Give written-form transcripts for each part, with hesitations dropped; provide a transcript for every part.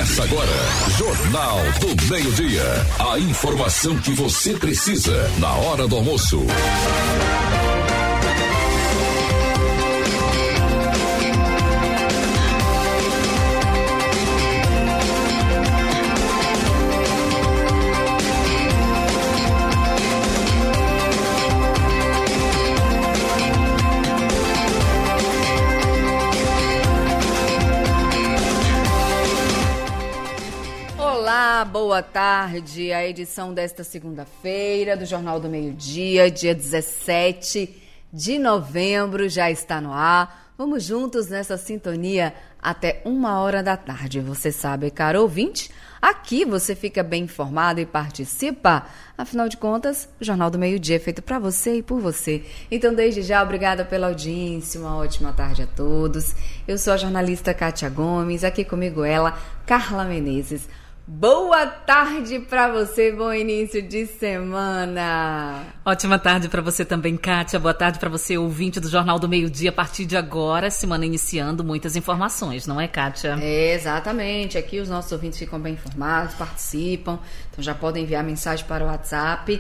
Começa agora, Jornal do Meio-Dia. A informação que você precisa na hora do almoço. Boa tarde, a edição desta segunda-feira do Jornal do Meio-Dia, dia 17 de novembro, já está no ar. Vamos juntos nessa sintonia até 1h da tarde. Você sabe, caro ouvinte, aqui você fica bem informado e participa. Afinal de contas, o Jornal do Meio-Dia é feito para você e por você. Então, desde já, obrigada pela audiência, uma ótima tarde a todos. Eu sou a jornalista Kátia Gomes, aqui comigo ela, Carla Menezes. Boa tarde para você, bom início de semana. Ótima tarde para você também, Kátia. Boa tarde para você, ouvinte do Jornal do Meio-Dia. A partir de agora, semana iniciando, muitas informações, não é, Kátia? É, exatamente. Aqui os nossos ouvintes ficam bem informados, participam. Então já podem enviar mensagem para o WhatsApp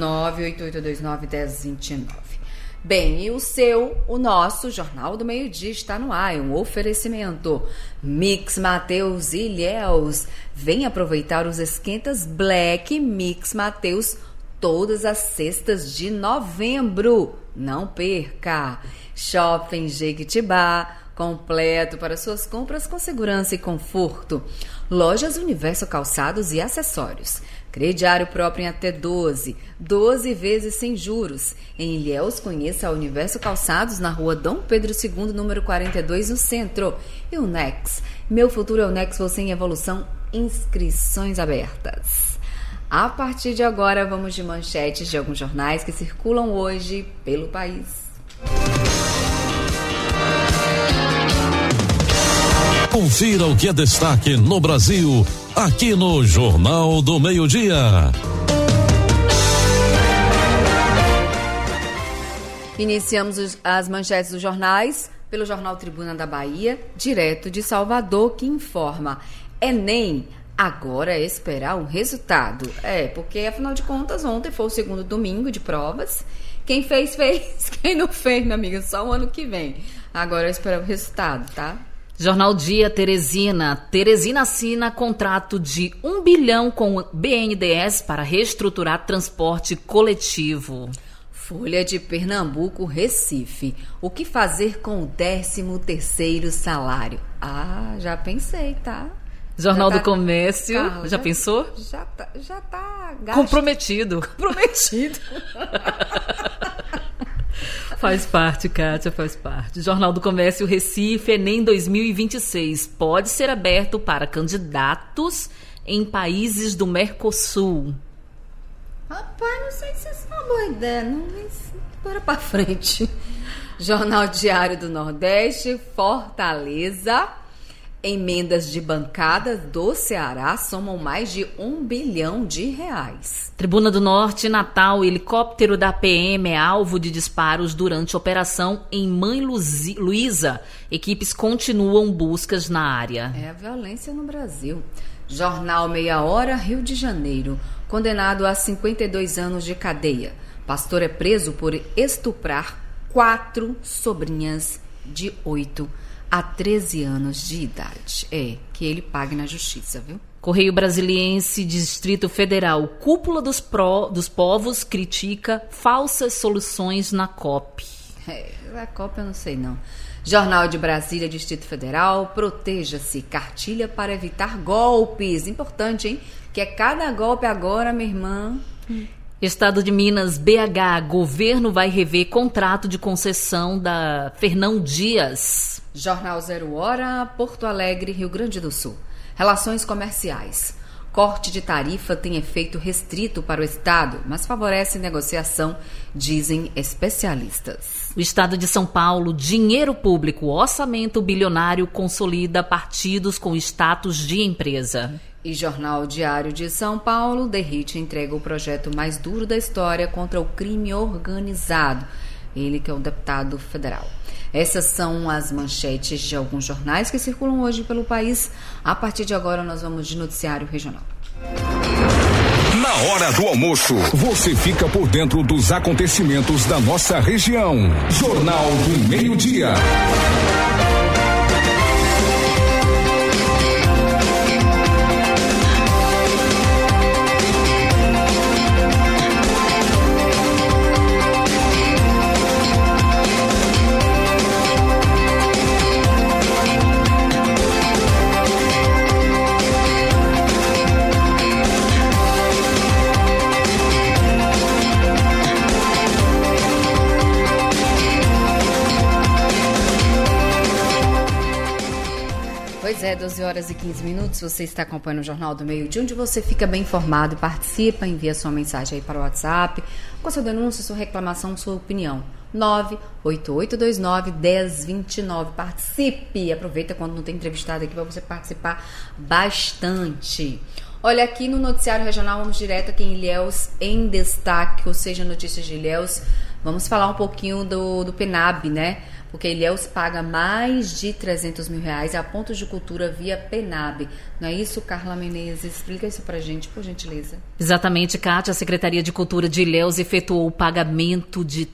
988291029. Bem, e o nosso Jornal do Meio-Dia está no ar, é um oferecimento. Mix Mateus e Ilhéus. Vem aproveitar os esquentas Black Mix Mateus todas as sextas de novembro. Não perca! Shopping Jequitibá, completo para suas compras com segurança e conforto. Lojas Universo Calçados e Acessórios. Crediário próprio em até 12 vezes sem juros. Em Ilhéus, conheça a Universo Calçados na rua Dom Pedro II, número 42, no centro. E o Nex. Meu futuro é o Nex, você em evolução. Inscrições abertas. A partir de agora, vamos de manchetes de alguns jornais que circulam hoje pelo país. Confira o que é destaque no Brasil, aqui no Jornal do Meio-Dia. Iniciamos as manchetes dos jornais pelo jornal Tribuna da Bahia, direto de Salvador, que informa: Enem, agora é esperar um resultado. Porque afinal de contas, ontem foi o segundo domingo de provas. Quem fez, fez. Quem não fez, minha amiga, só o ano que vem. Agora é esperar o resultado, tá? Jornal Dia Teresina. Teresina assina contrato de 1 bilhão com o BNDES para reestruturar transporte coletivo. Folha de Pernambuco, Recife. O que fazer com o 13º salário? Já pensei, tá? Jornal do Comércio. Carla, já pensou? Já tá gasto. Comprometido. Faz parte, Kátia, faz parte. Jornal do Comércio Recife, Enem 2026 pode ser aberto para candidatos em países do Mercosul. Rapaz, não sei se isso é uma boa ideia, não, mas bora pra frente. Jornal Diário do Nordeste, Fortaleza. Emendas de bancada do Ceará somam mais de R$1 bilhão. Tribuna do Norte, Natal, helicóptero da PM é alvo de disparos durante operação em Mãe Luísa. Equipes continuam buscas na área. É a violência no Brasil. Jornal Meia Hora, Rio de Janeiro. Condenado a 52 anos de cadeia. Pastor é preso por estuprar 4 sobrinhas de 8 a 13 anos de idade. Que ele pague na justiça, viu? Correio Brasiliense, Distrito Federal. Cúpula dos povos critica falsas soluções na COP. A COP eu não sei não. Jornal de Brasília, Distrito Federal. Proteja-se. Cartilha para evitar golpes. Importante, hein? Que é cada golpe agora, minha irmã. Estado de Minas, BH. Governo vai rever contrato de concessão da Fernão Dias. Jornal 0 Hora, Porto Alegre, Rio Grande do Sul. Relações comerciais. Corte de tarifa tem efeito restrito para o Estado, mas favorece negociação, dizem especialistas. O Estado de São Paulo, dinheiro público, orçamento bilionário consolida partidos com status de empresa. E Jornal Diário de São Paulo, DERIT entrega o projeto mais duro da história contra o crime organizado. ele que é o deputado federal. Essas são as manchetes de alguns jornais que circulam hoje pelo país. A partir de agora nós vamos de noticiário regional. Na hora do almoço, você fica por dentro dos acontecimentos da nossa região. Jornal do Meio-Dia. Pois é, 12 horas e 15 minutos, você está acompanhando o Jornal do Meio-Dia, onde você fica bem informado, participa, envia sua mensagem aí para o WhatsApp, com a sua denúncia, sua reclamação, sua opinião. 98829-1029. Participe! Aproveita quando não tem entrevistado aqui para você participar bastante. Olha, aqui no Noticiário Regional, vamos direto aqui em Ilhéus em destaque, ou seja, notícias de Ilhéus. Vamos falar um pouquinho do PENAB, né? Porque Ilhéus paga mais de R$300 mil a pontos de cultura via PENAB. Não é isso, Carla Menezes? Explica isso pra gente, por gentileza. Exatamente, Kátia. A Secretaria de Cultura de Ilhéus efetuou o pagamento de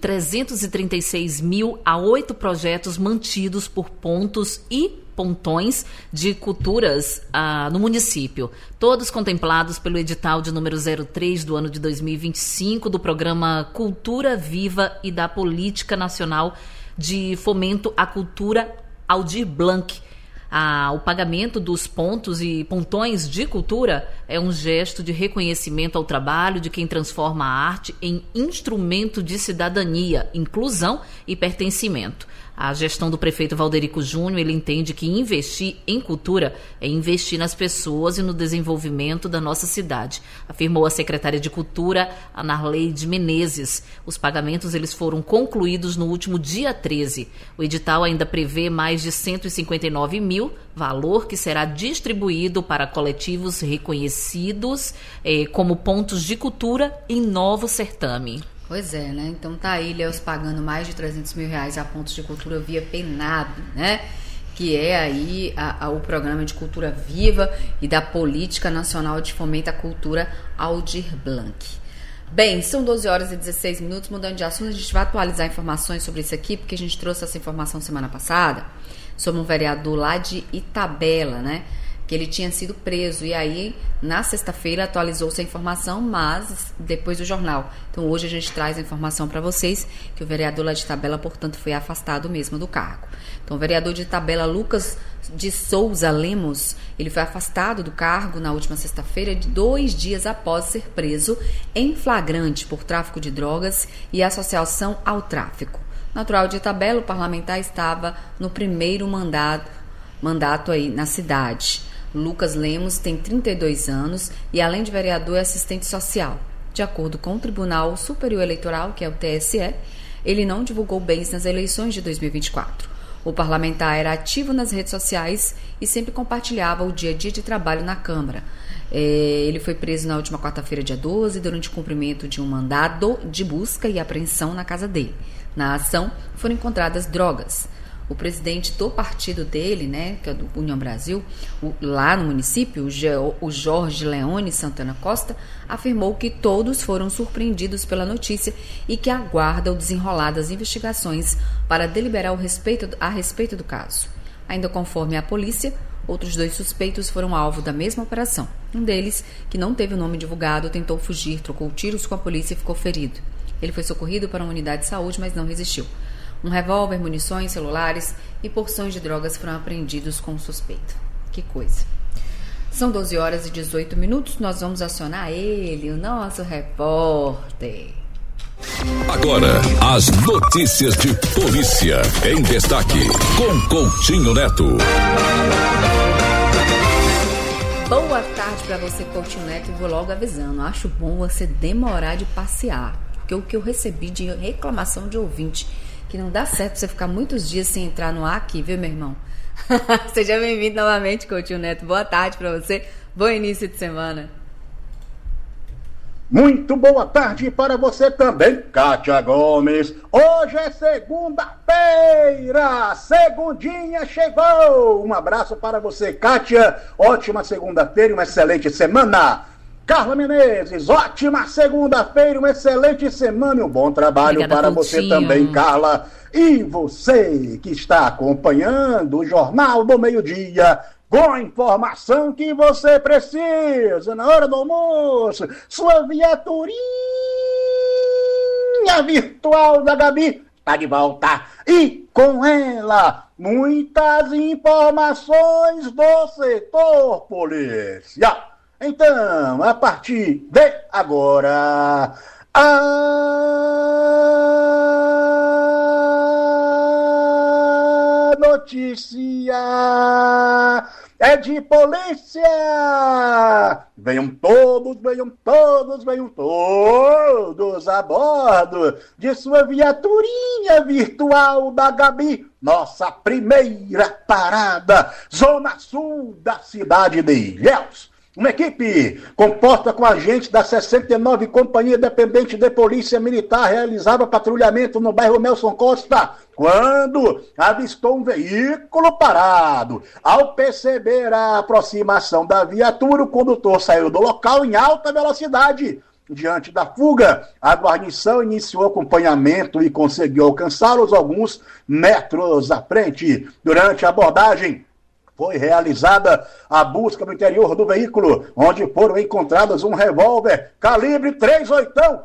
R$336 mil a 8 projetos mantidos por pontos e pontões de culturas no município, todos contemplados pelo edital de número 03 do ano de 2025 do programa Cultura Viva e da Política Nacional de Fomento à Cultura Aldir Blanc. O pagamento dos pontos e pontões de cultura é um gesto de reconhecimento ao trabalho de quem transforma a arte em instrumento de cidadania, inclusão e pertencimento. A gestão do prefeito Valderico Júnior, ele entende que investir em cultura é investir nas pessoas e no desenvolvimento da nossa cidade, afirmou a secretária de Cultura, Anarleide Menezes. Os pagamentos eles foram concluídos no último dia 13. O edital ainda prevê mais de 159 mil, valor que será distribuído para coletivos reconhecidos como pontos de cultura em Novo Certame. Pois é, né? Então tá aí, Ilhéus pagando mais de R$300 mil a pontos de cultura via PENAB, né? Que é aí o programa de cultura viva e da Política Nacional de Fomento à Cultura Aldir Blanc. Bem, são 12 horas e 16 minutos, mudando de assunto, a gente vai atualizar informações sobre isso aqui, porque a gente trouxe essa informação semana passada sobre um vereador lá de Itabela, né? Que ele tinha sido preso, e aí na sexta-feira atualizou-se a informação, mas depois do jornal. Então hoje a gente traz a informação para vocês que o vereador lá de Itabela, portanto, foi afastado mesmo do cargo. Então o vereador de Itabela, Lucas de Souza Lemos, ele foi afastado do cargo na última sexta-feira, 2 dias após ser preso em flagrante por tráfico de drogas e associação ao tráfico. Natural de Itabela, o parlamentar estava no primeiro mandato aí na cidade. Lucas Lemos tem 32 anos e, além de vereador, é assistente social. De acordo com o Tribunal Superior Eleitoral, que é o TSE, ele não divulgou bens nas eleições de 2024. O parlamentar era ativo nas redes sociais e sempre compartilhava o dia a dia de trabalho na Câmara. Ele foi preso na última quarta-feira, dia 12, durante o cumprimento de um mandado de busca e apreensão na casa dele. Na ação, foram encontradas drogas. O presidente do partido dele, né, que é do União Brasil, lá no município, o Jorge Leone Santana Costa, afirmou que todos foram surpreendidos pela notícia e que aguarda o desenrolar das investigações para deliberar a respeito do caso. Ainda conforme a polícia, outros 2 suspeitos foram alvo da mesma operação. Um deles, que não teve o nome divulgado, tentou fugir, trocou tiros com a polícia e ficou ferido. Ele foi socorrido para uma unidade de saúde, mas não resistiu. Um revólver, munições, celulares e porções de drogas foram apreendidos com o suspeito. Que coisa. São 12 horas e 18 minutos. Nós vamos acionar ele, o nosso repórter. Agora, as notícias de polícia em destaque com Coutinho Neto. Boa tarde para você, Coutinho Neto, e vou logo avisando. Acho bom você demorar de passear, porque o que eu recebi de reclamação de ouvinte, que não dá certo você ficar muitos dias sem entrar no ar aqui, viu, meu irmão? Seja bem-vindo novamente, Coutinho Neto. Boa tarde para você. Bom início de semana. Muito boa tarde para você também, Kátia Gomes. Hoje é segunda-feira, segundinha chegou. Um abraço para você, Kátia. Ótima segunda-feira e uma excelente semana. Carla Menezes, ótima segunda-feira, uma excelente semana e um bom trabalho. Obrigada, para Coutinho. Você também, Carla. E você que está acompanhando o Jornal do Meio-Dia, com a informação que você precisa na hora do almoço, sua viaturinha virtual da Gabi está de volta. E com ela, muitas informações do setor policial. Então, a partir de agora, a notícia é de polícia. Venham todos a bordo de sua viaturinha virtual da Gabi. Nossa primeira parada, Zona Sul da cidade de Ilhéus. Uma equipe composta com agentes da 69 Companhia Independente de Polícia Militar realizava patrulhamento no bairro Nelson Costa, quando avistou um veículo parado. Ao perceber a aproximação da viatura, o condutor saiu do local em alta velocidade. Diante da fuga, a guarnição iniciou acompanhamento e conseguiu alcançá-los alguns metros à frente. Durante a abordagem, foi realizada a busca no interior do veículo, onde foram encontrados um revólver calibre 38,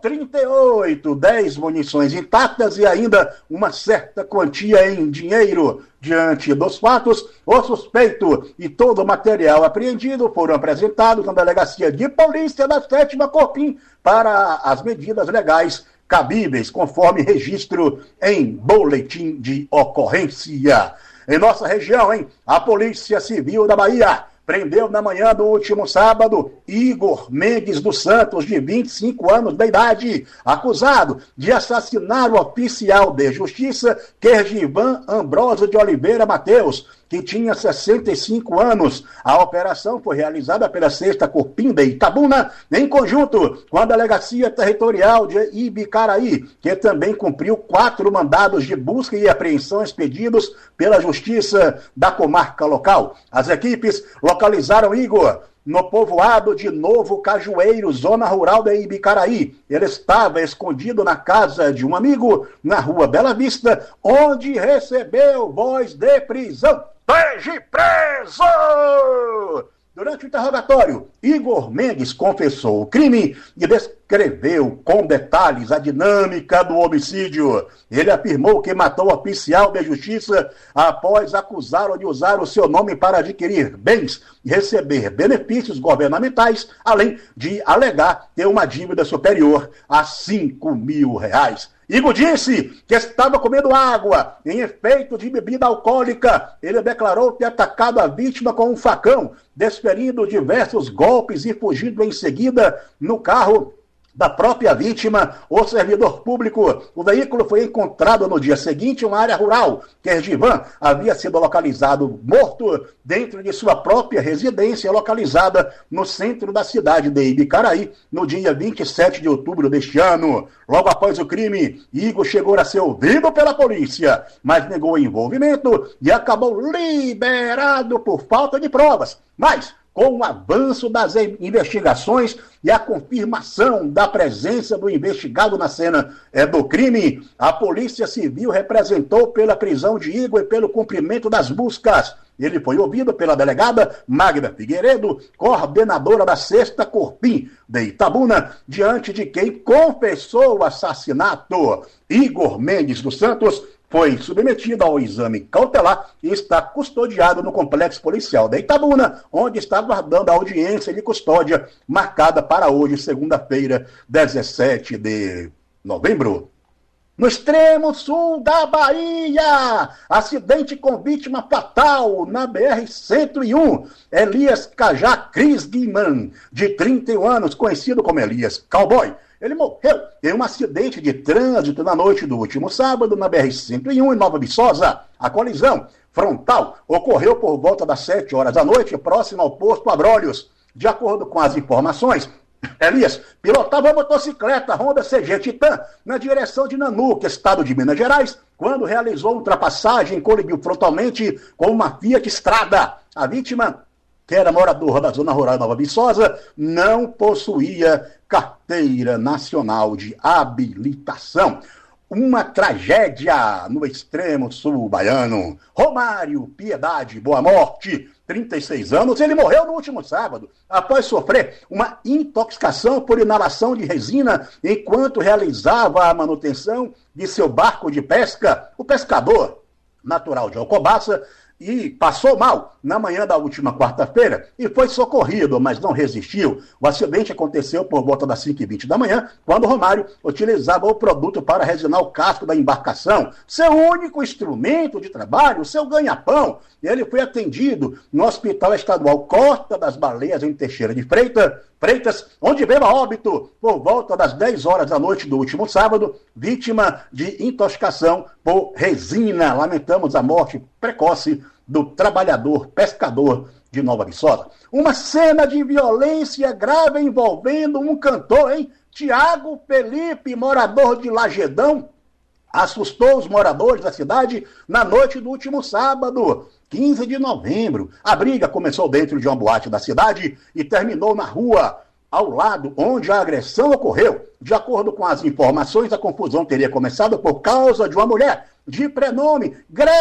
1,38, 10 munições intactas e ainda uma certa quantia em dinheiro. Diante dos fatos, o suspeito e todo o material apreendido foram apresentados na Delegacia de Polícia da 7ª Corpim para as medidas legais cabíveis, conforme registro em boletim de ocorrência. Em nossa região, a Polícia Civil da Bahia prendeu na manhã do último sábado Igor Mendes dos Santos, de 25 anos de idade, acusado de assassinar o oficial de justiça Kergivan Ambrósio de Oliveira Mateus, que tinha 65 anos. A operação foi realizada pela 6ª Corpim de Itabuna, em conjunto com a Delegacia Territorial de Ibicaraí, que também cumpriu 4 mandados de busca e apreensão expedidos pela Justiça da comarca local. As equipes localizaram Igor no povoado de Novo Cajueiro, zona rural de Ibicaraí. Ele estava escondido na casa de um amigo, na rua Bela Vista, onde recebeu voz de prisão. Esteja preso! Durante o interrogatório, Igor Mendes confessou o crime e descreveu com detalhes a dinâmica do homicídio. Ele afirmou que matou o oficial de justiça após acusá-lo de usar o seu nome para adquirir bens e receber benefícios governamentais, além de alegar ter uma dívida superior a R$5.000. Igor disse que estava comendo água em efeito de bebida alcoólica. Ele declarou ter atacado a vítima com um facão, desferindo diversos golpes e fugindo em seguida no carro da própria vítima, o servidor público. O veículo foi encontrado no dia seguinte em uma área rural. Kergivan havia sido localizado morto dentro de sua própria residência, localizada no centro da cidade de Ibicaraí, no dia 27 de outubro deste ano. Logo após o crime, Igor chegou a ser ouvido pela polícia, mas negou o envolvimento e acabou liberado por falta de provas. Mas, com o avanço das investigações e a confirmação da presença do investigado na cena do crime, a Polícia Civil representou pela prisão de Igor e pelo cumprimento das buscas. Ele foi ouvido pela delegada Magda Figueiredo, coordenadora da 6ª Corpim de Itabuna, diante de quem confessou o assassinato. Igor Mendes dos Santos foi submetido ao exame cautelar e está custodiado no Complexo Policial de Itabuna, onde está aguardando a audiência de custódia marcada para hoje, segunda-feira, 17 de novembro. No extremo sul da Bahia, acidente com vítima fatal na BR-101. Elias Cajá Cris Guiman, de 31 anos, conhecido como Elias Cowboy. Ele morreu em um acidente de trânsito na noite do último sábado na BR-101 em Nova Viçosa. A colisão frontal ocorreu por volta das 7 horas da noite, próximo ao posto Abrolhos. De acordo com as informações, Elias pilotava a motocicleta Honda CG Titan na direção de Nanuque, estado de Minas Gerais, quando realizou ultrapassagem e colidiu frontalmente com uma Fiat Strada. A vítima, que era morador da zona rural de Nova Viçosa, não possuía carteira nacional de habilitação. Uma tragédia no extremo sul baiano. Romário Piedade Boa Morte, 36 anos, ele morreu no último sábado, após sofrer uma intoxicação por inalação de resina enquanto realizava a manutenção de seu barco de pesca. O pescador, natural de Alcobaça, e passou mal na manhã da última quarta-feira e foi socorrido, mas não resistiu. O acidente aconteceu por volta das 5h20 da manhã, quando Romário utilizava o produto para resinar o casco da embarcação, seu único instrumento de trabalho, seu ganha-pão. Ele foi atendido no Hospital Estadual Costa das Baleias, em Teixeira de Freitas, onde veio a óbito por volta das 10 horas da noite do último sábado, vítima de intoxicação por resina. Lamentamos a morte precoce do trabalhador pescador de Nova Viçosa. Uma cena de violência grave envolvendo um cantor, Tiago Felipe, morador de Lagedão, assustou os moradores da cidade na noite do último sábado, 15 de novembro. A briga começou dentro de uma boate da cidade e terminou na rua ao lado onde a agressão ocorreu. De acordo com as informações, a confusão teria começado por causa de uma mulher de prenome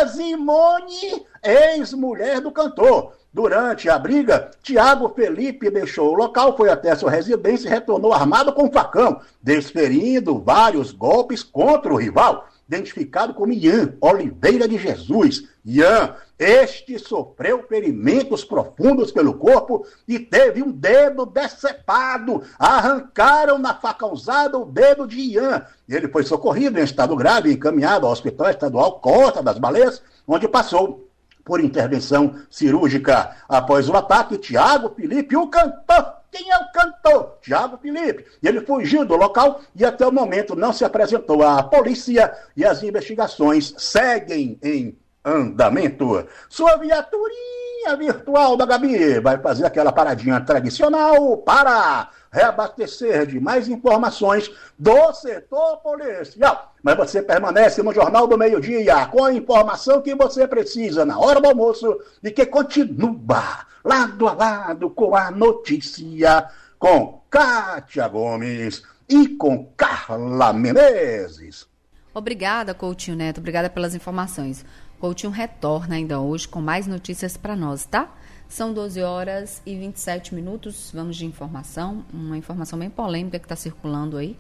Gresimone, ex-mulher do cantor. Durante a briga, Tiago Felipe deixou o local, foi até sua residência e retornou armado com um facão, desferindo vários golpes contra o rival, identificado como Ian Oliveira de Jesus. Ian, este sofreu ferimentos profundos pelo corpo e teve um dedo decepado. Arrancaram na faca usada o dedo de Ian. Ele foi socorrido em estado grave e encaminhado ao Hospital Estadual Costa das Baleias, onde passou por intervenção cirúrgica. Após o ataque, Tiago Felipe, o cantor, quem é o cantor? Tiago Felipe. Ele fugiu do local e até o momento não se apresentou à polícia e as investigações seguem em andamento. Sua viaturinha virtual da Gabi vai fazer aquela paradinha tradicional para reabastecer de mais informações do setor policial. Mas você permanece no Jornal do Meio-Dia com a informação que você precisa na hora do almoço e que continua lado a lado com a notícia com Kátia Gomes e com Carla Menezes. Obrigada, Coutinho Neto. Obrigada pelas informações. Coutinho retorna ainda hoje com mais notícias para nós, tá? São 12 horas e 27 minutos. Vamos de informação. Uma informação bem polêmica que está circulando aí.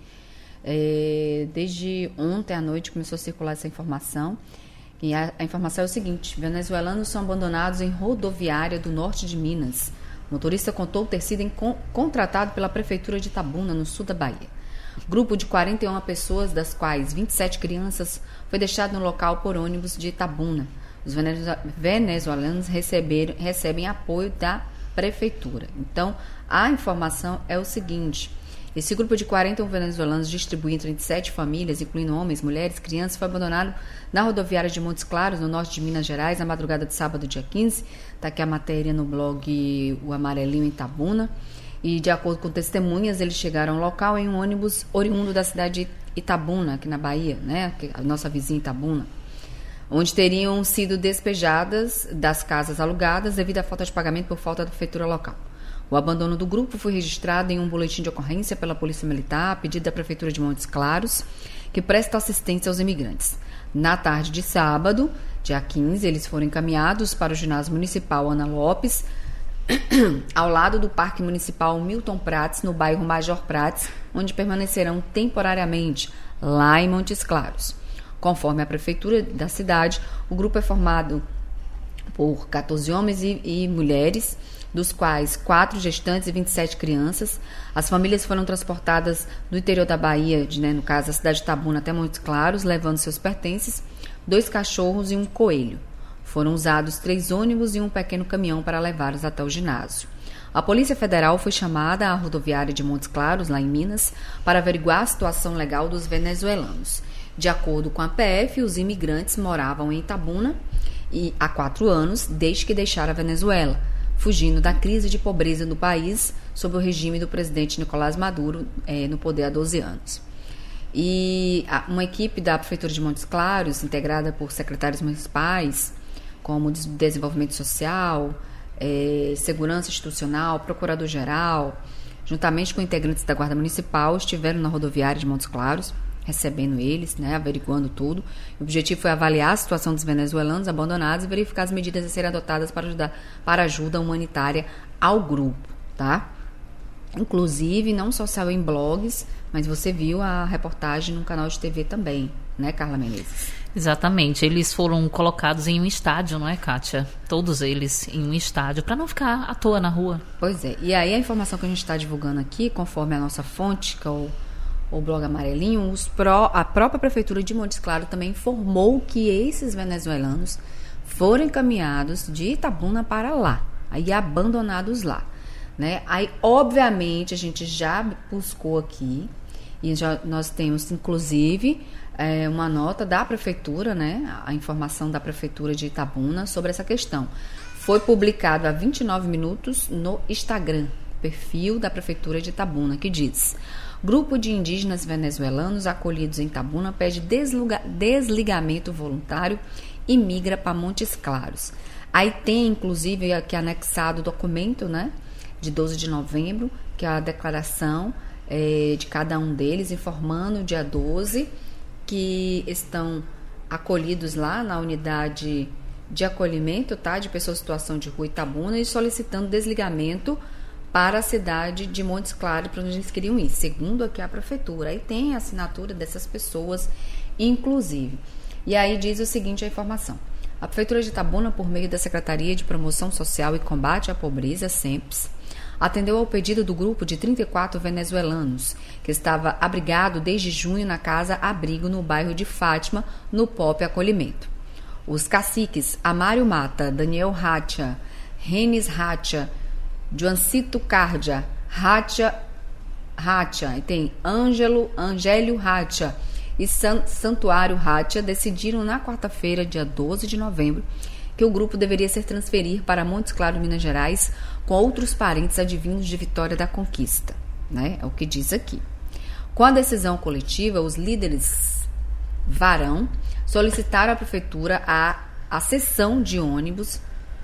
Desde ontem à noite começou a circular essa informação. E a informação é o seguinte: venezuelanos são abandonados em rodoviária do norte de Minas. O motorista contou ter sido contratado pela Prefeitura de Itabuna, no sul da Bahia. Grupo de 41 pessoas, das quais 27 crianças, foi deixado no local por ônibus de Itabuna. Os venezuelanos recebem apoio da Prefeitura. Então, a informação é o seguinte: esse grupo de 41 venezuelanos, distribuído entre 7 famílias, incluindo homens, mulheres, crianças, foi abandonado na rodoviária de Montes Claros, no norte de Minas Gerais, na madrugada de sábado, dia 15. Está aqui a matéria no blog O Amarelinho, em Itabuna. E, de acordo com testemunhas, eles chegaram ao local em um ônibus oriundo da cidade de Itabuna, aqui na Bahia, né? A nossa vizinha Itabuna, onde teriam sido despejadas das casas alugadas devido à falta de pagamento por falta da prefeitura local. O abandono do grupo foi registrado em um boletim de ocorrência pela Polícia Militar, a pedido da Prefeitura de Montes Claros, que presta assistência aos imigrantes. Na tarde de sábado, dia 15, eles foram encaminhados para o ginásio municipal Ana Lopes, ao lado do Parque Municipal Milton Prates, no bairro Major Prates, onde permanecerão temporariamente, lá em Montes Claros. Conforme a prefeitura da cidade, o grupo é formado por 14 homens e mulheres, dos quais 4 gestantes e 27 crianças. As famílias foram transportadas do interior da Bahia, no caso a cidade de Itabuna, até Montes Claros, levando seus pertences, 2 cachorros e um coelho. Foram usados 3 ônibus e um pequeno caminhão para levá-los até o ginásio. A Polícia Federal foi chamada à rodoviária de Montes Claros, lá em Minas, para averiguar a situação legal dos venezuelanos. De acordo com a PF, os imigrantes moravam em Itabuna há 4 anos, desde que deixaram a Venezuela. fugindo da crise de pobreza do país sob o regime do presidente Nicolás Maduro, no poder há 12 anos. E uma equipe da Prefeitura de Montes Claros, integrada por secretários municipais, como Desenvolvimento Social, Segurança Institucional, Procurador-Geral, juntamente com integrantes da Guarda Municipal, estiveram na rodoviária de Montes Claros, recebendo eles, averiguando tudo. O objetivo foi avaliar a situação dos venezuelanos abandonados e verificar as medidas a serem adotadas para ajuda humanitária ao grupo, tá? Inclusive, não só saiu em blogs, mas você viu a reportagem no canal de TV também, né, Carla Menezes? Exatamente, eles foram colocados em um estádio, não é, Kátia? Todos eles em um estádio, para não ficar à toa na rua. Pois é, e aí a informação que a gente está divulgando aqui, conforme a nossa fonte, que é o blog Amarelinho, a própria Prefeitura de Montes Claros também informou que esses venezuelanos foram encaminhados de Itabuna para lá, aí abandonados lá, né? Aí, obviamente, a gente já buscou aqui, e nós temos, inclusive, uma nota da Prefeitura, né? A informação da Prefeitura de Itabuna sobre essa questão. Foi publicado há 29 minutos no Instagram, perfil da Prefeitura de Itabuna, que diz: grupo de indígenas venezuelanos acolhidos em Itabuna pede desligamento voluntário e migra para Montes Claros. Aí tem, inclusive, aqui anexado o documento, né, de 12 de novembro, que é a declaração de cada um deles, informando dia 12 que estão acolhidos lá na unidade de acolhimento, tá, de pessoas em situação de rua Itabuna, e solicitando desligamento para a cidade de Montes Claros, para onde eles queriam ir, segundo aqui a Prefeitura. Aí tem a assinatura dessas pessoas, inclusive. E aí diz o seguinte, a informação: a Prefeitura de Itabuna, por meio da Secretaria de Promoção Social e Combate à Pobreza, SEMPS, atendeu ao pedido do grupo de 34 venezuelanos, que estava abrigado desde junho na Casa Abrigo, no bairro de Fátima, no POP Acolhimento. Os caciques Amário Mata, Daniel Racha, Renis Racha, Joancito Cardia, Racha, e tem Angélio Racha e Santuário Racha decidiram na quarta-feira, dia 12 de novembro, que o grupo deveria ser transferido para Montes Claros, Minas Gerais, com outros parentes advindos de Vitória da Conquista, né? É o que diz aqui. Com a decisão coletiva, os líderes Varão solicitaram à Prefeitura a cessão de ônibus,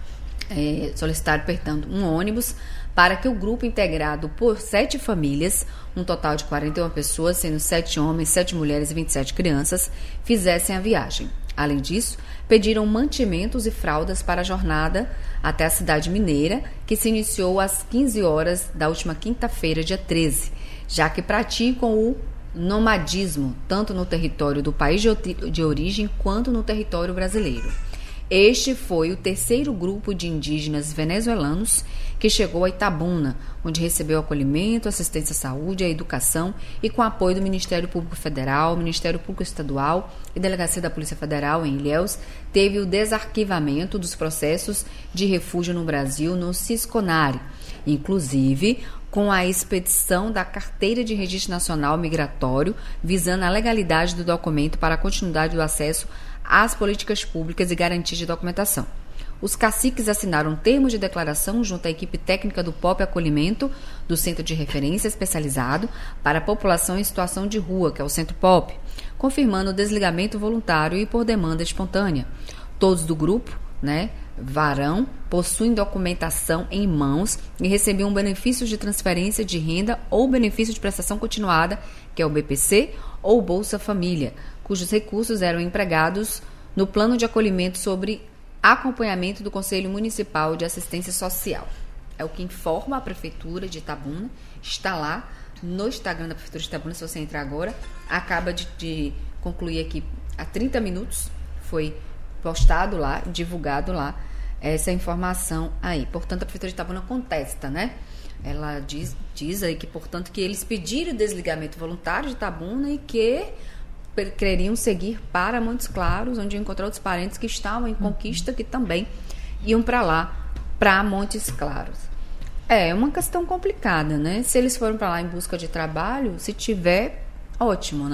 solicitaram, portanto, um ônibus para que o grupo, integrado por 7 famílias, um total de 41 pessoas, sendo 7 homens, 7 mulheres e 27 crianças, fizessem a viagem. Além disso, pediram mantimentos e fraldas para a jornada até a cidade mineira, que se iniciou às 15 horas da última quinta-feira, dia 13, já que praticam o nomadismo, tanto no território do país de origem quanto no território brasileiro. Este foi o terceiro grupo de indígenas venezuelanos que chegou a Itabuna, onde recebeu acolhimento, assistência à saúde, à educação e com apoio do Ministério Público Federal, Ministério Público Estadual e Delegacia da Polícia Federal em Ilhéus, teve o desarquivamento dos processos de refúgio no Brasil no Cisconari, inclusive com a expedição da Carteira de Registro Nacional Migratório, visando a legalidade do documento para a continuidade do acesso às políticas públicas e garantia de documentação. Os caciques assinaram termos de declaração junto à equipe técnica do POP Acolhimento, do Centro de Referência Especializado para a População em Situação de Rua, que é o Centro POP, confirmando o desligamento voluntário e por demanda espontânea. Todos do grupo, Varão, possuem documentação em mãos e recebiam benefícios de transferência de renda ou benefício de prestação continuada, que é o BPC, ou Bolsa Família, cujos recursos eram empregados no Plano de Acolhimento sobre acompanhamento do Conselho Municipal de Assistência Social. É o que informa a Prefeitura de Itabuna, está lá no Instagram da Prefeitura de Itabuna, se você entrar agora, acaba de concluir aqui há 30 minutos, foi postado lá, divulgado lá, essa informação aí. Portanto, a Prefeitura de Itabuna contesta, Ela diz aí que, portanto, que eles pediram desligamento voluntário de Itabuna e que queriam seguir para Montes Claros, onde encontrou outros parentes que estavam em Conquista, que também iam para lá, para Montes Claros. É uma questão complicada, Se eles foram para lá em busca de trabalho, se tiver, ótimo,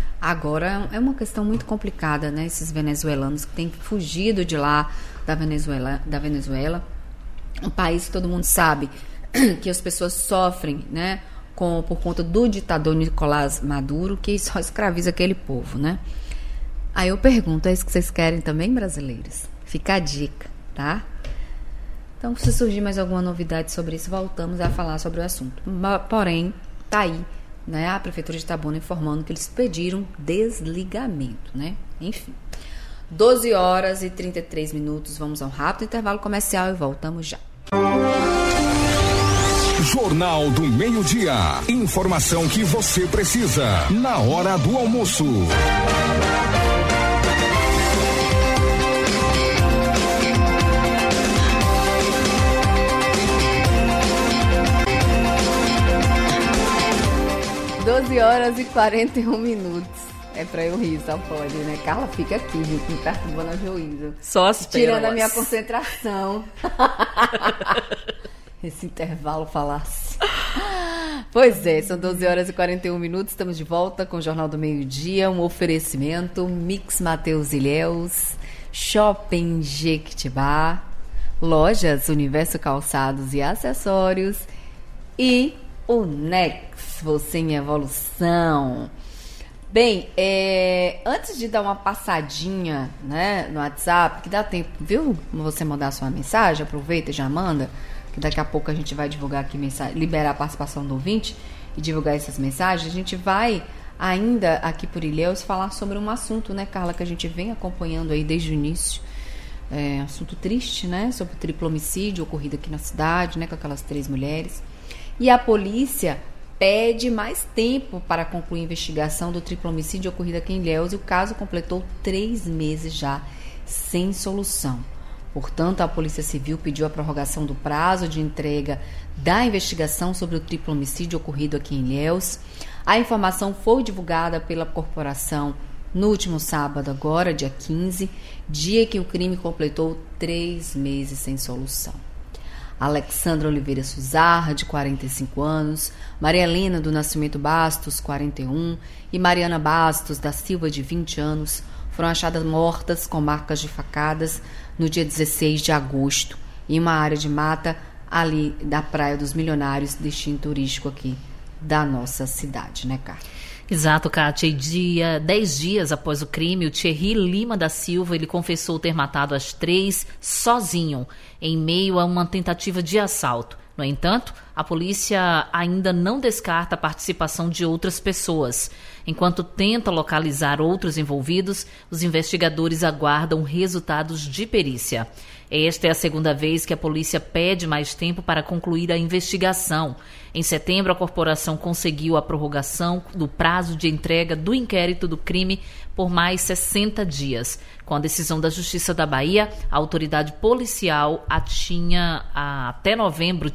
Agora, é uma questão muito complicada, Esses venezuelanos que têm fugido de lá, da Venezuela, um país que todo mundo sabe que as pessoas sofrem, né, por conta do ditador Nicolás Maduro, que só escraviza aquele povo, né? Aí eu pergunto, é isso que vocês querem também, brasileiros? Fica a dica, tá? Então, se surgir mais alguma novidade sobre isso, voltamos a falar sobre o assunto. Porém, tá aí, né, a Prefeitura de Itabuna informando que eles pediram desligamento, né? Enfim, 12 horas e 33 minutos, vamos a um rápido intervalo comercial e voltamos já. Jornal do Meio-Dia. Informação que você precisa na hora do almoço. Horas e 41 minutos. É pra eu rir, só pode, né? Carla fica aqui, gente, me perturbando a juízo. Só as tirando pérolas. A minha concentração. Esse intervalo falasse. Pois é, são 12 horas e 41 minutos. Estamos de volta com o Jornal do Meio-Dia. Um oferecimento: Mix Mateus Ilhéus, Shopping Jequitibá, Lojas Universo Calçados e Acessórios e o Nex, você em evolução. Bem, antes de dar uma passadinha, né, no WhatsApp, que dá tempo, viu? Você mandar sua mensagem, aproveita e já manda, que daqui a pouco a gente vai divulgar aqui liberar a participação do ouvinte e divulgar essas mensagens. A gente vai ainda aqui por Ilhéus falar sobre um assunto, né, Carla, que a gente vem acompanhando aí desde o início. Assunto triste, né, sobre o triplo homicídio ocorrido aqui na cidade, né, com aquelas 3 mulheres. E a polícia pede mais tempo para concluir a investigação do triplo homicídio ocorrido aqui em Ilhéus, e o caso completou 3 meses já sem solução. Portanto, a Polícia Civil pediu a prorrogação do prazo de entrega da investigação sobre o triplo homicídio ocorrido aqui em Ilhéus. A informação foi divulgada pela corporação no último sábado, agora, dia 15, dia que o crime completou 3 meses sem solução. Alexandra Oliveira Suzarra, de 45 anos, Maria Helena do Nascimento Bastos, 41, e Mariana Bastos da Silva, de 20 anos, foram achadas mortas com marcas de facadas no dia 16 de agosto, em uma área de mata ali da Praia dos Milionários, destino turístico aqui da nossa cidade, né, Carla? Exato, Kátia. E 10 dias após o crime, o Thierry Lima da Silva, ele confessou ter matado as 3 sozinho, em meio a uma tentativa de assalto. No entanto, a polícia ainda não descarta a participação de outras pessoas. Enquanto tenta localizar outros envolvidos, os investigadores aguardam resultados de perícia. Esta é a segunda vez que a polícia pede mais tempo para concluir a investigação. Em setembro, a corporação conseguiu a prorrogação do prazo de entrega do inquérito do crime por mais 60 dias. Com a decisão da Justiça da Bahia, a autoridade policial tinha até novembro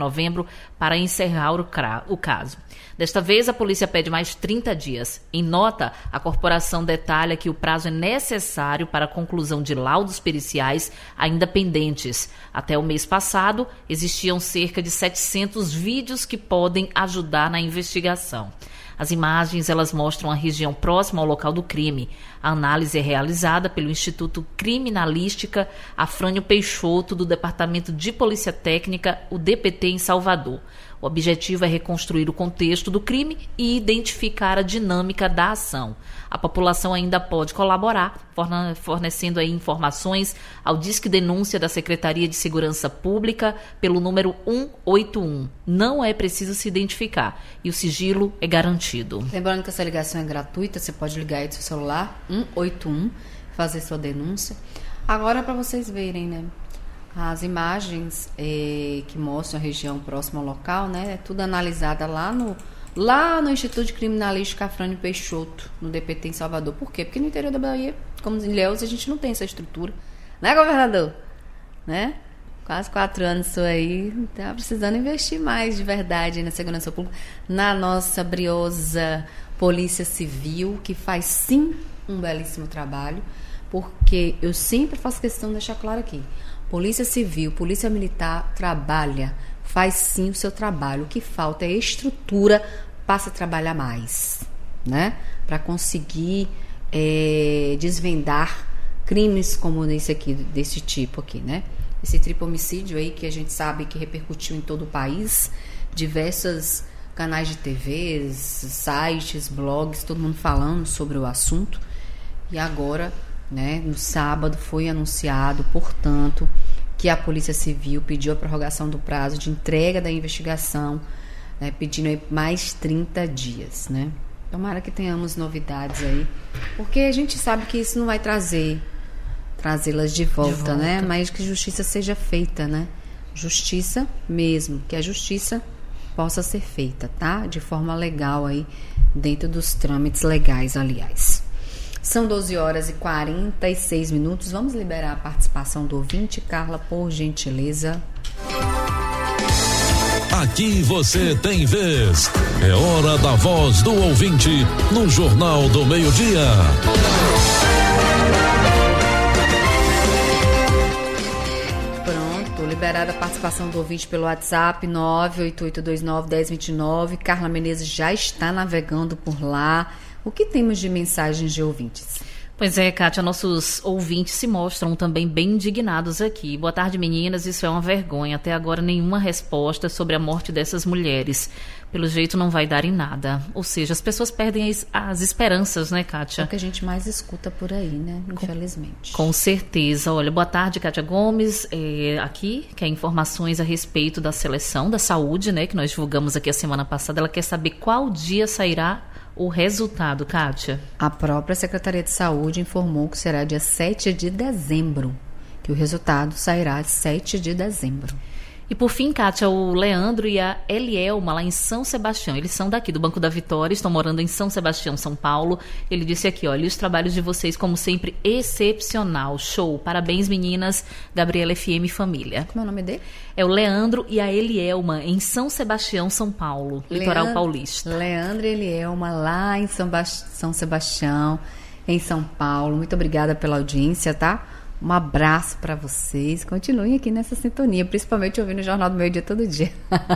para encerrar o caso. Desta vez, a polícia pede mais 30 dias. Em nota, a corporação detalha que o prazo é necessário para a conclusão de laudos periciais ainda pendentes. Até o mês passado, existiam cerca de 700 vídeos que podem ajudar na investigação. As imagens, elas mostram a região próxima ao local do crime. A análise é realizada pelo Instituto Criminalística Afrânio Peixoto, do Departamento de Polícia Técnica, o DPT, em Salvador. O objetivo é reconstruir o contexto do crime e identificar a dinâmica da ação. A população ainda pode colaborar, fornecendo aí informações ao Disque Denúncia da Secretaria de Segurança Pública pelo número 181. Não é preciso se identificar e o sigilo é garantido. Lembrando que essa ligação é gratuita, você pode ligar aí do seu celular, 181, fazer sua denúncia. Agora, para vocês verem, né? As imagens que mostram a região próxima ao local, né? É tudo analisada lá no Instituto Criminalístico Afrânio Peixoto, no DPT em Salvador. Por quê? Porque no interior da Bahia, como em Ilhéus, a gente não tem essa estrutura. Né, governador? Né? Quase 4 anos isso aí. Tá precisando investir mais de verdade na segurança pública, na nossa briosa Polícia Civil, que faz sim um belíssimo trabalho, porque eu sempre faço questão de deixar claro aqui. Polícia Civil, Polícia Militar faz sim o seu trabalho. O que falta é estrutura para se trabalhar mais, né? Para conseguir desvendar crimes como esse aqui, desse tipo aqui, né? esse triplo homicídio aí que a gente sabe que repercutiu em todo o país, diversos canais de TV, sites, blogs, todo mundo falando sobre o assunto. E agora, né, no sábado foi anunciado, portanto, que a Polícia Civil pediu a prorrogação do prazo de entrega da investigação, né, pedindo aí mais 30 dias, né? Tomara que tenhamos novidades aí, porque a gente sabe que isso não vai trazê-las de volta, né? Mas que justiça seja feita, né? Justiça mesmo, que a justiça possa ser feita, tá? De forma legal aí, dentro dos trâmites legais, aliás. São 12 horas e 46 minutos. Vamos liberar a participação do ouvinte. Carla, por gentileza. Aqui você tem vez. É hora da voz do ouvinte no Jornal do Meio-Dia. Pronto, liberada a participação do ouvinte pelo WhatsApp 988291029. Carla Menezes já está navegando por lá. O que temos de mensagens de ouvintes? Pois é, Kátia, nossos ouvintes se mostram também bem indignados aqui. Boa tarde, meninas, isso é uma vergonha. Até agora nenhuma resposta sobre a morte dessas mulheres. Pelo jeito não vai dar em nada. Ou seja, as pessoas perdem as esperanças, né, Kátia? É o que a gente mais escuta por aí, né, infelizmente. Com certeza. Olha, boa tarde, Kátia Gomes, aqui, quer informações a respeito da seleção da saúde, né, que nós divulgamos aqui a semana passada. Ela quer saber qual dia sairá o resultado, Kátia. A própria Secretaria de Saúde informou que será dia 7 de dezembro, que o resultado sairá 7 de dezembro. E por fim, Kátia, o Leandro e a Elielma, lá em São Sebastião, eles são daqui do Banco da Vitória, estão morando em São Sebastião, São Paulo. Ele disse aqui, olha, os trabalhos de vocês, como sempre, excepcional, show, parabéns, meninas, Gabriela FM Família. Como é o nome dele? É o Leandro e a Elielma, em São Sebastião, São Paulo, litoral paulista. Leandro e Elielma, lá em São Sebastião, em São Paulo. Muito obrigada pela audiência, tá? Um abraço para vocês. Continuem aqui nessa sintonia, principalmente ouvindo o Jornal do Meio-Dia todo dia.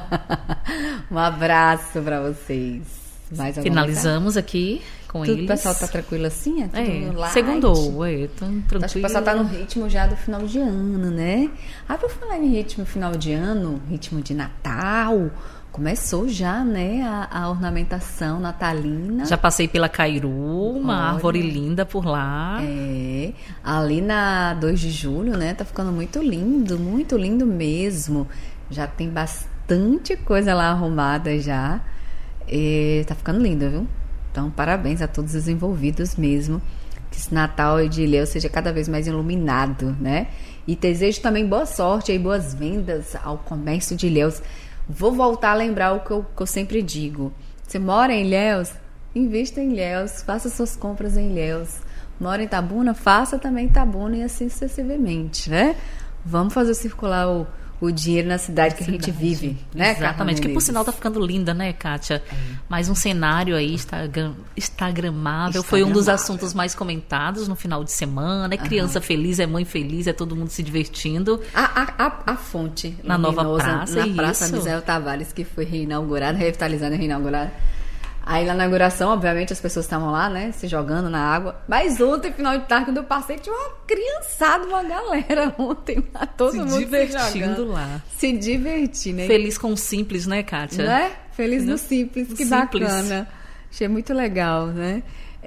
Um abraço para vocês. Mais Finalizamos aqui com eles. O pessoal tá tranquilo assim? Segundou, tão tranquilo. Acho que o pessoal tá no ritmo já do final de ano, né? Por falar em ritmo final de ano, ritmo de Natal, começou já, né, a ornamentação natalina. Já passei pela Cairu, uma árvore linda por lá. Ali na 2 de julho, né, tá ficando muito lindo mesmo. Já tem bastante coisa lá arrumada já. Tá ficando lindo, viu? Então, parabéns a todos os envolvidos mesmo. Que esse Natal de Ilhéus seja cada vez mais iluminado, né? E desejo também boa sorte e boas vendas ao comércio de Ilhéus. Vou voltar a lembrar o que eu sempre digo. Você mora em Ilhéus? Invista em Ilhéus, faça suas compras em Ilhéus. Mora em Itabuna? Faça também em Itabuna e assim sucessivamente, né? Vamos fazer circular o dinheiro na cidade que a gente vive, né? Exatamente, que por sinal tá ficando linda, né, Kátia? Mais um cenário aí instagramável. Foi um dos assuntos mais comentados no final de semana. É criança feliz, é mãe feliz, é todo mundo se divertindo. A fonte na nova praça, na Praça Misael Tavares, que foi reinaugurada, revitalizada e reinaugurada. Aí na inauguração, obviamente, as pessoas estavam lá, né, se jogando na água. Mas ontem, final de tarde, quando eu passei, tinha uma criançada, uma galera ontem lá, todo mundo se divertindo lá. Se divertindo, né? Feliz com o simples, né, Kátia? Né? Feliz no simples, que simples. Bacana. Achei muito legal, né?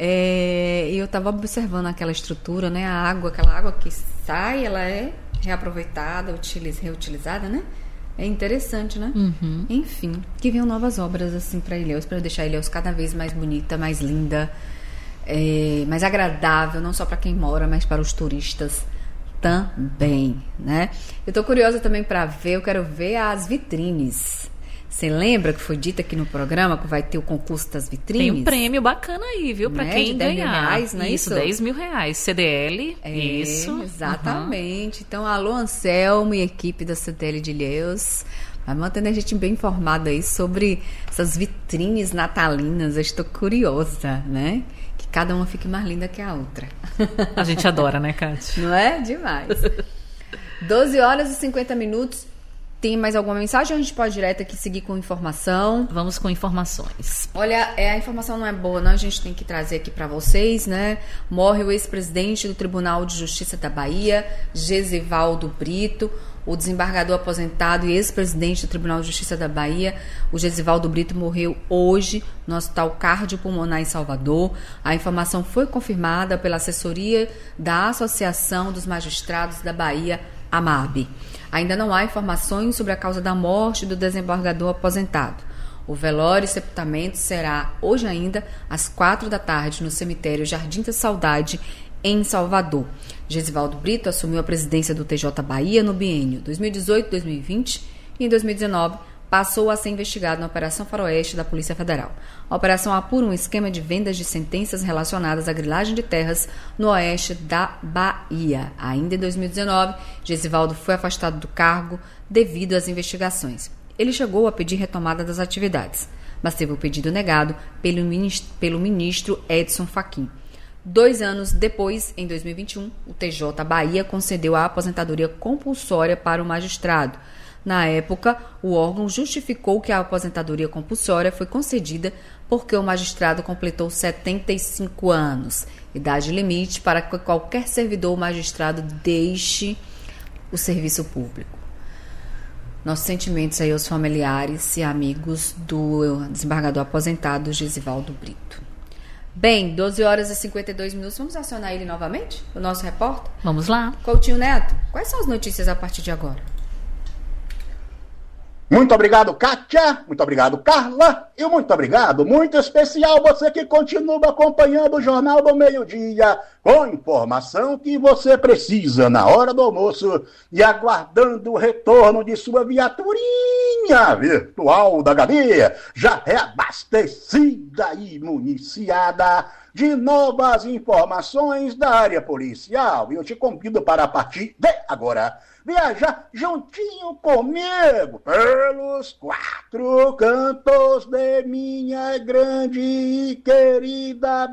E eu tava observando aquela estrutura, né? Aquela água que sai, ela é reaproveitada, reutilizada, né? É interessante, né? Uhum. Enfim, que venham novas obras assim para Ilhéus, para deixar Ilhéus cada vez mais bonita, mais linda, mais agradável, não só para quem mora, mas para os turistas também, né? Eu tô curiosa também para ver, eu quero ver as vitrines. Você lembra que foi dito aqui no programa que vai ter o concurso das vitrines? Tem um prêmio bacana aí, viu? Pra quem ganhar. R$10 mil, não é isso? R$10 mil. CDL, isso. Exatamente. Então, alô, Anselmo e equipe da CDL de Ilhéus. Vai mantendo a gente bem informada aí sobre essas vitrines natalinas. Eu estou curiosa, né? Que cada uma fique mais linda que a outra. A gente adora, né, Kátia? Não é? Demais. 12 horas e 50 minutos. Tem mais alguma mensagem ou a gente pode direto aqui seguir com informação? Vamos com informações. Olha, a informação não é boa, não. A gente tem que trazer aqui para vocês, né? Morre o ex-presidente do Tribunal de Justiça da Bahia, Gesivaldo Brito. O desembargador aposentado e ex-presidente do Tribunal de Justiça da Bahia, o Gesivaldo Brito, morreu hoje no Hospital Cardiopulmonar em Salvador. A informação foi confirmada pela assessoria da Associação dos Magistrados da Bahia, AMAB. Ainda não há informações sobre a causa da morte do desembargador aposentado. O velório e sepultamento será hoje ainda às 16h no cemitério Jardim da Saudade, em Salvador. Gesivaldo Brito assumiu a presidência do TJ Bahia no biênio 2018-2020 e em 2019 passou a ser investigado na Operação Faroeste da Polícia Federal. A operação apura um esquema de vendas de sentenças relacionadas à grilagem de terras no oeste da Bahia. Ainda em 2019, Gesivaldo foi afastado do cargo devido às investigações. Ele chegou a pedir retomada das atividades, mas teve o pedido negado pelo ministro Edson Fachin. 2 anos depois, em 2021, o TJ Bahia concedeu a aposentadoria compulsória para o magistrado. Na época, o órgão justificou que a aposentadoria compulsória foi concedida porque o magistrado completou 75 anos, idade limite para que qualquer servidor ou magistrado deixe o serviço público. Nossos sentimentos aí aos familiares e amigos do desembargador aposentado Gesivaldo Brito. Bem, 12h52. Vamos acionar ele novamente? O nosso repórter? Vamos lá. Coutinho Neto, quais são as notícias a partir de agora? Muito obrigado, Kátia. Muito obrigado, Carla. E muito obrigado, muito especial, você que continua acompanhando o Jornal do Meio-Dia, com informação que você precisa na hora do almoço e aguardando o retorno de sua viaturinha virtual da Gabi, já reabastecida e municiada de novas informações da área policial. E eu te convido para, a partir de agora, viajar juntinho comigo pelos 4 cantos de minha grande e querida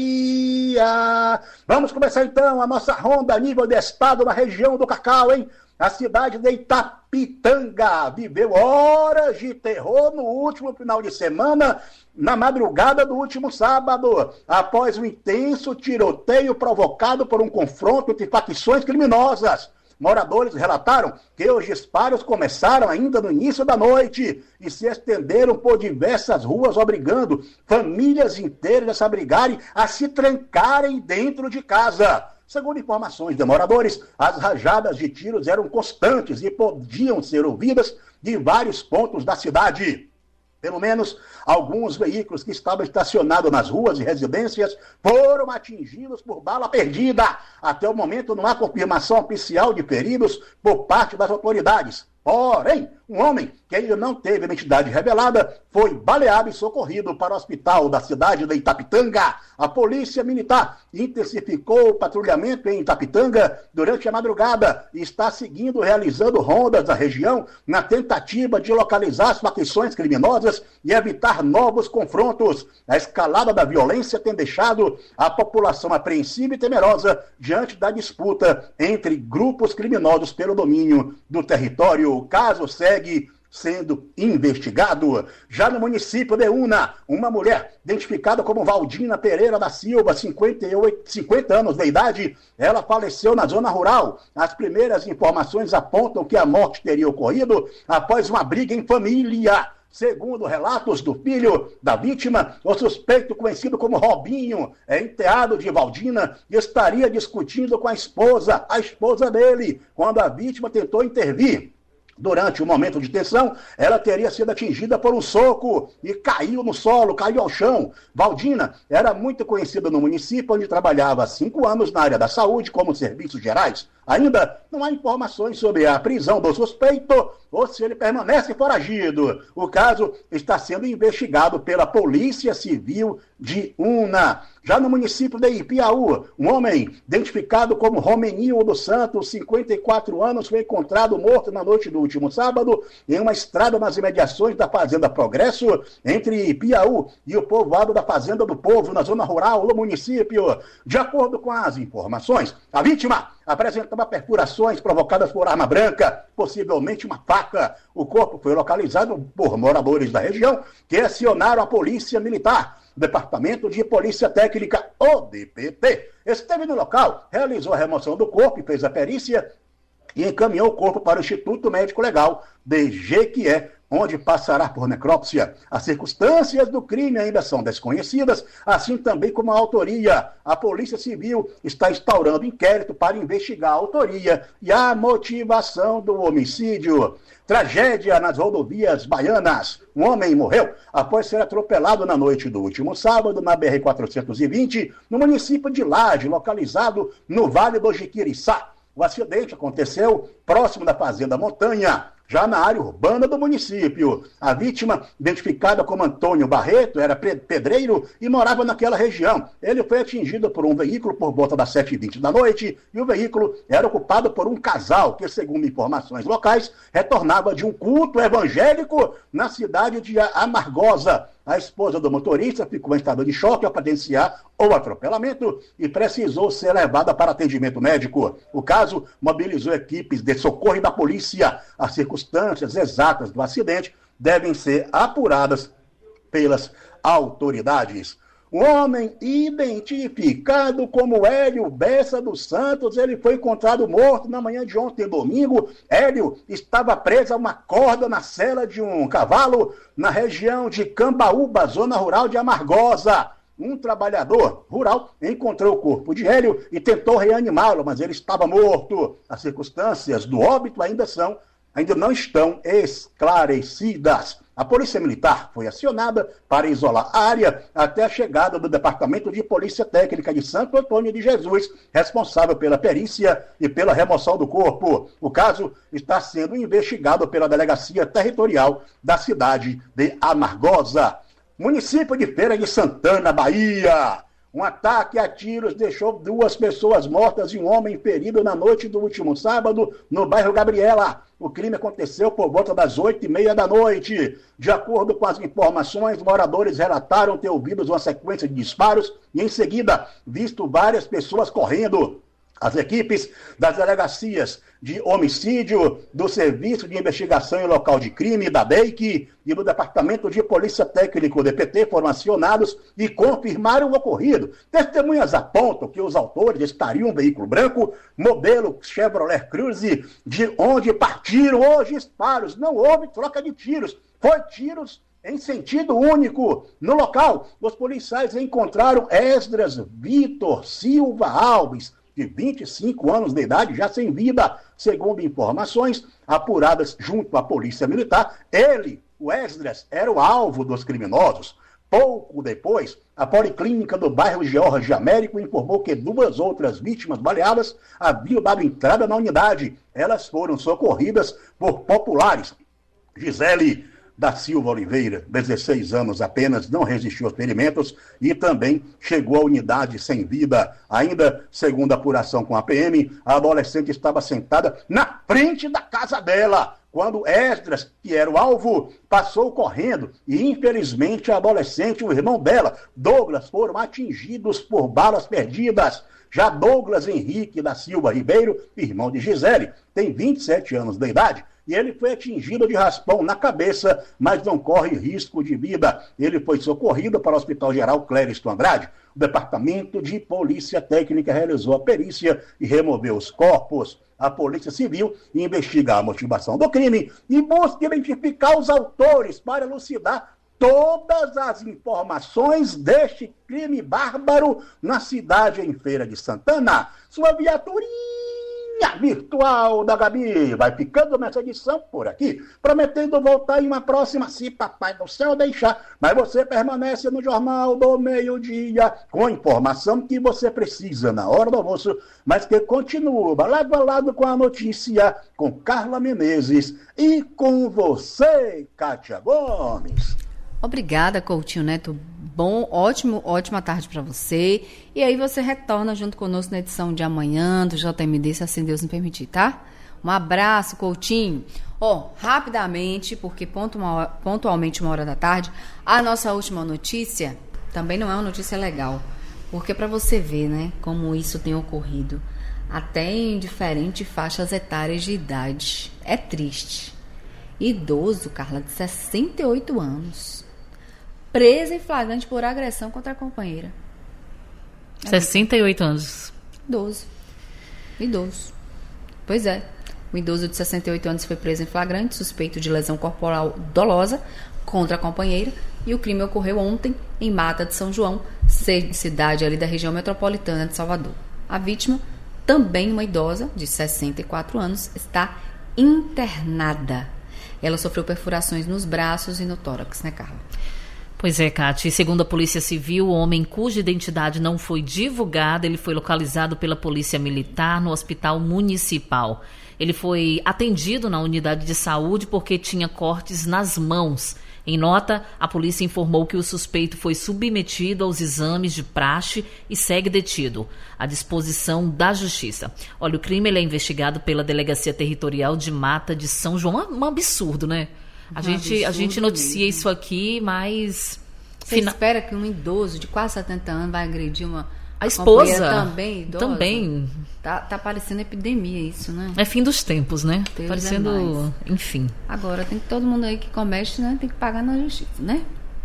Bahia. Vamos começar então a nossa ronda a nível de estado na região do Cacau, hein? A cidade de Itapitanga viveu horas de terror no último final de semana, na madrugada do último sábado, após um intenso tiroteio provocado por um confronto entre facções criminosas. Moradores relataram que os disparos começaram ainda no início da noite e se estenderam por diversas ruas, obrigando famílias inteiras a se abrigarem, a se trancarem dentro de casa. Segundo informações de moradores, as rajadas de tiros eram constantes e podiam ser ouvidas de vários pontos da cidade. Pelo menos alguns veículos que estavam estacionados nas ruas e residências foram atingidos por bala perdida. Até o momento não há confirmação oficial de feridos por parte das autoridades. Porém, um homem que ainda não teve identidade revelada foi baleado e socorrido para o hospital da cidade de Itapitanga. A polícia militar intensificou o patrulhamento em Itapitanga durante a madrugada e está realizando rondas da região na tentativa de localizar as facções criminosas e evitar novos confrontos. A escalada da violência tem deixado a população apreensiva e temerosa diante da disputa entre grupos criminosos pelo domínio do território. O caso segue sendo investigado. Já no município de Una, uma mulher identificada como Valdina Pereira da Silva, 50 anos de idade, ela faleceu na zona rural. As primeiras informações apontam que a morte teria ocorrido após uma briga em família. Segundo relatos do filho da vítima, o suspeito, conhecido como Robinho, é enteado de Valdina e estaria discutindo com a esposa dele, quando a vítima tentou intervir. Durante o momento de tensão, ela teria sido atingida por um soco e caiu no solo, caiu ao chão. Valdina era muito conhecida no município, onde trabalhava há 5 anos na área da saúde como serviços gerais. Ainda não há informações sobre a prisão do suspeito ou se ele permanece foragido. O caso está sendo investigado pela Polícia Civil de Una. Já no município de Ipiaú, um homem identificado como Romenil dos Santos, 54 anos, foi encontrado morto na noite do último sábado em uma estrada nas imediações da Fazenda Progresso, entre Ipiaú e o povoado da Fazenda do Povo, na zona rural do município. De acordo com as informações, a vítima apresentava perfurações provocadas por arma branca, possivelmente uma faca. O corpo foi localizado por moradores da região que acionaram a Polícia Militar. O Departamento de Polícia Técnica, o DPT, esteve no local, realizou a remoção do corpo e fez a perícia e encaminhou o corpo para o Instituto Médico Legal de Jequié, onde passará por necrópsia. As circunstâncias do crime ainda são desconhecidas, assim também como a autoria. A Polícia Civil está instaurando inquérito para investigar a autoria e a motivação do homicídio. Tragédia nas rodovias baianas. Um homem morreu após ser atropelado na noite do último sábado na BR-420, no município de Laje, localizado no Vale do Jiquiriçá. O acidente aconteceu próximo da Fazenda Montanha, já na área urbana do município. A vítima, identificada como Antônio Barreto, era pedreiro e morava naquela região. Ele foi atingido por um veículo por volta das 7h20 da noite e o veículo era ocupado por um casal que, segundo informações locais, retornava de um culto evangélico na cidade de Amargosa. A esposa do motorista ficou em estado de choque ao presenciar o atropelamento e precisou ser levada para atendimento médico. O caso mobilizou equipes de socorro e da polícia. As circunstâncias exatas do acidente devem ser apuradas pelas autoridades. Um homem identificado como Hélio Bessa dos Santos, ele foi encontrado morto na manhã de ontem, domingo. Hélio estava preso a uma corda na sela de um cavalo na região de Cambaúba, zona rural de Amargosa. Um trabalhador rural encontrou o corpo de Hélio e tentou reanimá-lo, mas ele estava morto. As circunstâncias do óbito ainda não estão esclarecidas. A Polícia Militar foi acionada para isolar a área até a chegada do Departamento de Polícia Técnica de Santo Antônio de Jesus, responsável pela perícia e pela remoção do corpo. O caso está sendo investigado pela Delegacia Territorial da cidade de Amargosa. Município de Feira de Santana, Bahia. Um ataque a tiros deixou 2 pessoas mortas e um homem ferido na noite do último sábado no bairro Gabriela. O crime aconteceu por volta das 8h30 da noite. De acordo com as informações, moradores relataram ter ouvido uma sequência de disparos e, em seguida, visto várias pessoas correndo. As equipes das delegacias de homicídio, do Serviço de Investigação em Local de Crime, da DEIC, e do Departamento de Polícia Técnico, DPT, foram acionados e confirmaram o ocorrido. Testemunhas apontam que os autores estariam em um veículo branco, modelo Chevrolet Cruze, de onde partiram os disparos. Não houve troca de tiros, foi tiros em sentido único. No local, os policiais encontraram Esdras Vitor Silva Alves, de 25 anos de idade, já sem vida. Segundo informações apuradas junto à Polícia Militar, ele, o Esdras, era o alvo dos criminosos. Pouco depois, a Policlínica do bairro George Américo informou que 2 outras vítimas baleadas haviam dado entrada na unidade. Elas foram socorridas por populares. Gisele da Silva Oliveira, 16 anos apenas, não resistiu aos ferimentos e também chegou à unidade sem vida. Ainda, segundo a apuração com a PM, a adolescente estava sentada na frente da casa dela, quando Esdras, que era o alvo, passou correndo e, infelizmente, a adolescente e o irmão dela, Douglas, foram atingidos por balas perdidas. Já Douglas Henrique da Silva Ribeiro, irmão de Gisele, tem 27 anos de idade, e ele foi atingido de raspão na cabeça, mas não corre risco de vida. Ele foi socorrido para o Hospital Geral Clériston Andrade. O Departamento de Polícia Técnica realizou a perícia e removeu os corpos. A Polícia Civil investiga a motivação do crime e busca identificar os autores para elucidar todas as informações deste crime bárbaro na cidade em Feira de Santana. Sua viaturinha virtual da Gabi vai ficando nessa edição por aqui, prometendo voltar em uma próxima, se Papai do Céu deixar. Mas você permanece no Jornal do Meio-Dia com a informação que você precisa na hora do almoço, mas que continua lado a lado com a notícia, com Carla Menezes e com você, Kátia Gomes. Obrigada, Coutinho Neto. Ótima tarde para você. E aí você retorna junto conosco na edição de amanhã do JMD, se assim Deus me permitir, tá? Um abraço, Coutinho. Rapidamente, porque pontualmente 1h da tarde, a nossa última notícia também não é uma notícia legal, porque para você ver, né, como isso tem ocorrido. até em diferentes faixas etárias de idade. É triste. Idoso, Carla, de 68 anos, preso em flagrante por agressão contra a companheira. 68 anos. Idoso. Pois é. O idoso de 68 anos foi preso em flagrante, suspeito de lesão corporal dolosa contra a companheira, e o crime ocorreu ontem em Mata de São João, cidade ali da região metropolitana de Salvador. A vítima, também uma idosa de 64 anos, está internada. Ela sofreu perfurações nos braços e no tórax, né, Carla? Pois é, Cátia. E segundo a Polícia Civil, o homem cuja identidade não foi divulgada, ele foi localizado pela Polícia Militar no Hospital Municipal. Ele foi atendido na unidade de saúde porque tinha cortes nas mãos. Em nota, a polícia informou que o suspeito foi submetido aos exames de praxe e segue detido, à disposição da Justiça. Olha, o crime ele é investigado pela Delegacia Territorial de Mata de São João. Um absurdo, né? A gente noticia isso aqui, mas... Você espera que um idoso de quase 70 anos vai agredir a esposa também idosa? Também. Tá parecendo epidemia isso, né? É fim dos tempos, né? Deus parecendo... Enfim. Agora, tem que todo mundo aí que comete, né? Tem que pagar na justiça, né?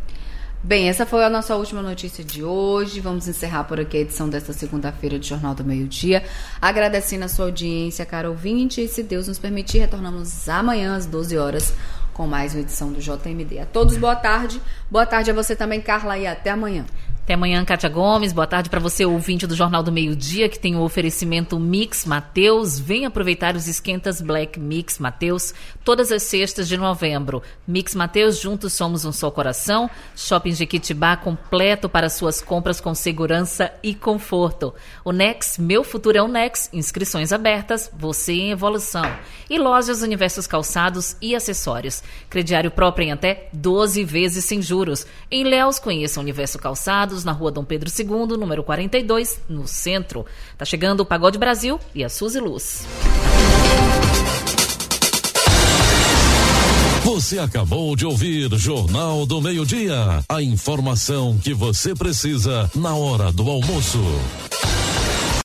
Bem, essa foi a nossa última notícia de hoje. Vamos encerrar por aqui a edição desta segunda-feira do Jornal do Meio-Dia. Agradecendo a sua audiência, caro ouvinte. E se Deus nos permitir, retornamos amanhã às 12 horas com mais uma edição do JMD. A todos, boa tarde. Boa tarde a você também, Carla, e até amanhã. Até amanhã, Cátia Gomes. Boa tarde para você, ouvinte do Jornal do Meio-Dia, que tem o oferecimento Mix Mateus. Vem aproveitar os esquentas Black Mix Mateus todas as sextas de novembro. Mix Mateus, juntos somos um só coração. Shopping Jequitibá completo para suas compras com segurança e conforto. O Nex, meu futuro é o Nex. Inscrições abertas, você em evolução. E lojas Universos Calçados e Acessórios. Crediário próprio em até 12 vezes sem juros. Em Ilhéus, conheça o Universo Calçados, na rua Dom Pedro II, número 42, no centro. Tá chegando o Pagode Brasil e a Suzy Luz. Você acabou de ouvir Jornal do Meio-Dia. A informação que você precisa na hora do almoço.